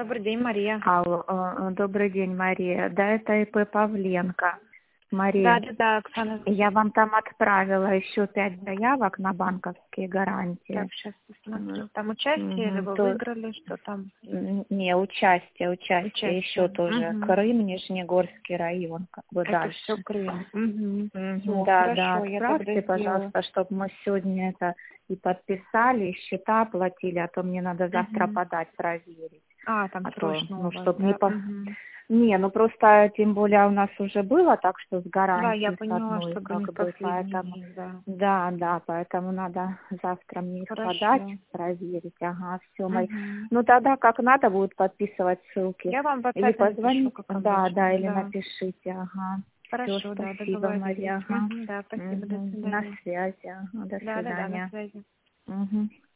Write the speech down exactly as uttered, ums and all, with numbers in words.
Добрый день, Мария. Алло, э, добрый день, Мария. Да, это ИП Павленко. Да, Мария, да, да, Оксана. я вам там отправила еще пять заявок на банковские гарантии. Так, сейчас посмотрю. М, Там участие или мгм, вы то- выиграли, что там? м, Не, участие, участие, Участие. еще тоже. Мгм. Крым, Нижнегорский район, как бы Это дальше. все Крым. Угу. Мгм, Все, Да, да, хорошо, я тогда отправьте, сделаю. пожалуйста, чтобы мы сегодня это и подписали, и счета оплатили, а то мне надо завтра Мгм. подать, проверить. А, там А то, срочно у ну, вас, чтобы не да? по... Мгм. Не, ну просто, тем более, у нас уже было, так что с Да, я гарантией с поняла, одной, чтобы не как в бы, последний поэтому... день, да. Да, да, поэтому надо завтра мне их подать, Хорошо. проверить, ага, все, мои. Мгм. Ну, тогда как надо будет подписывать ссылки. Я вам в Или WhatsApp напишу, позвонить, как да, да, обычно, или да. напишите, ага. Все, Хорошо, да, спасибо, договорились. Мария, ага. Мгм, да, спасибо, до Мгм. На свидания. связи, ага, до Да, да, да, на свидания. связи. Мгм.